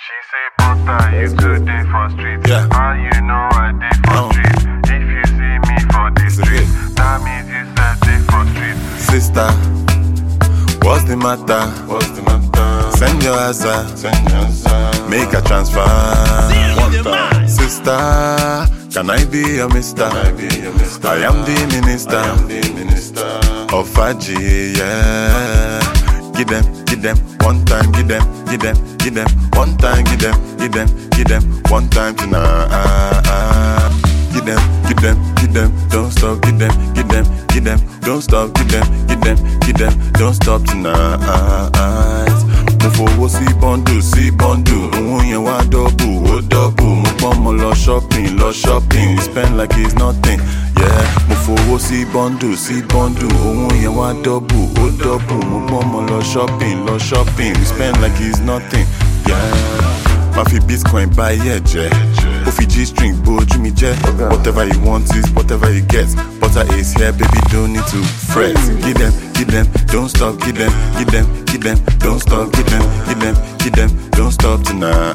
She say, butter, you too dey for street. Yeah. How you know I dey for street? If you see me for the street, that means you said dey for street. Sister, what's the matter? What's the matter? Send your answer. Make a transfer. One time. Sister, can I be your mister? I am the minister. Of Faji, yeah. Give them, one time, give them, one time, give them, one time tonight. Give them, don't stop, give them, don't stop, give them, don't stop tonight. Mufo see bundle, yen wa double, mo pon mo lo shopping, we spend like it's nothing, yeah. Mufo see bundle, yen wa double, mo pon mo lo shopping, we spend like it's nothing, yeah. Ma fi Bitcoin buy je, o fi G-string boju mi je. Whatever you want is whatever you get. Butter is here, baby, don't need to fret. Give them, don't stop, give them, don't stop, give them, don't stop tonight.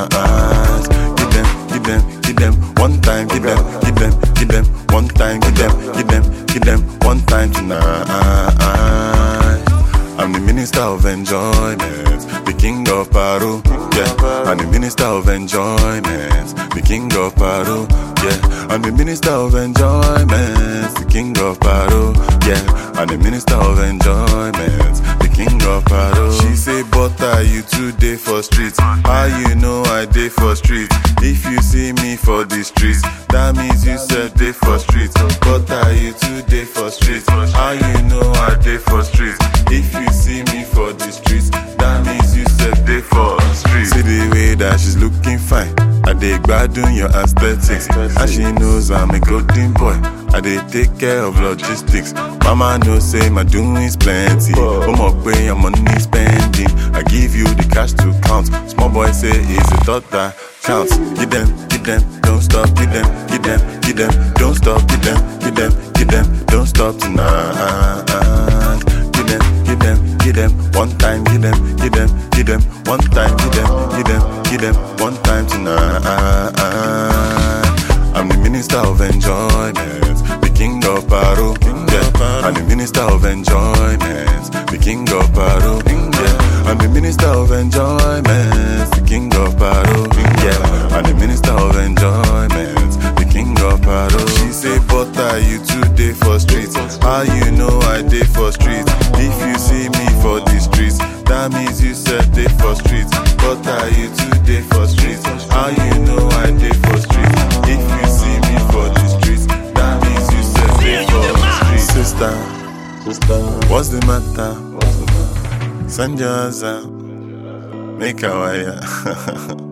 Give them, one time, give them, one time, give them, one time tonight. I'm the minister of enjoyment, the king of Paro, yeah. I'm the minister of enjoyment, the king of Paro, yeah. I'm the minister of enjoyment, the king of Paro, yeah. I'm the minister of enjoyment, the king of Paro. She say, butter, you too dey for street. How you know I dey for street? If you see me for the streets, that means you said dey for street. Butter, you too dey for street. How you know I dey for street? If you see me for the streets, that means you said dey for street. See the way that she's looking fine. I dey gbadun your aesthetics, and she knows I'm a golden boy. I dey take care of logistics. Mama knows say my doing's plenty. Omo pe your money spending. I give you the cash to count. Small boy say it's a thought that counts. Give them, don't stop. Give them, don't stop. Give them, don't stop tonight. Give them, one time. Give them, one time. Give them, one time tonight. I'm the minister of enjoyment, the king of Paro, yeah. I'm the minister of enjoyment, the king of Paro, yeah. I'm the minister of enjoyment, the king of Paro, yeah. I'm the minister of enjoyment, the king of Paro. She say, butter, you too dey for streets. How you know I dey for streets? If you see me for the streets, that means you said dey for streets. Butter, you too dey for streets. How you know I dey for streets? If you see me for the streets, that means you said dey for streets. Sister, what's the matter? Send your answer. Make a wire.